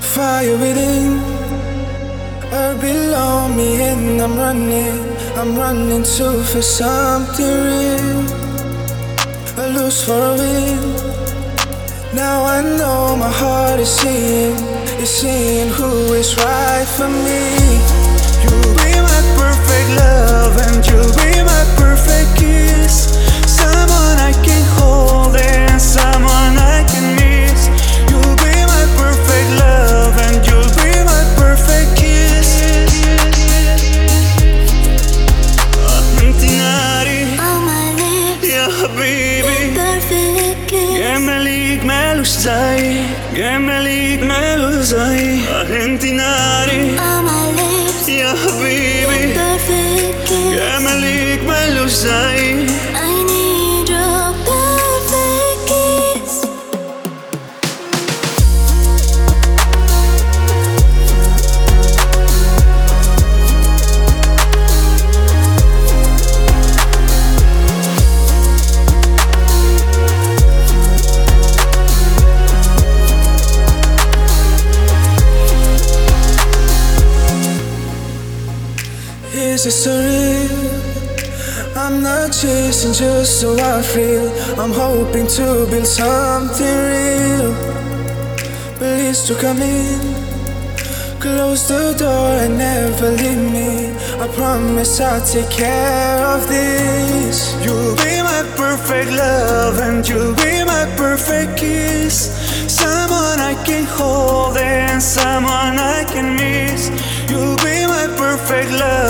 Fire within, earth below me, and I'm running to feel something real. I lose for a win. Now I know my heart is seeing who is right for me. You'll be my perfect love, and you'll be my perfect kiss. Someone I can hold and someone I can miss. You'll be my perfect love, and you'll be my perfect kiss. انتي ناري يا حبيبي، جمالك مالوش زي، جمالك مالوش زي. انتي ناري يا حبيبي، جمالك مالوش زي. I need your perfect kiss. Is it surreal? I'm not chasing just so I feel. I'm hoping to build something real. Please to come in, close the door and never leave me. I promise I'll take care of this. You'll be my perfect love, and you'll be my perfect kiss. Someone I can hold and someone I can miss. You'll be my perfect love,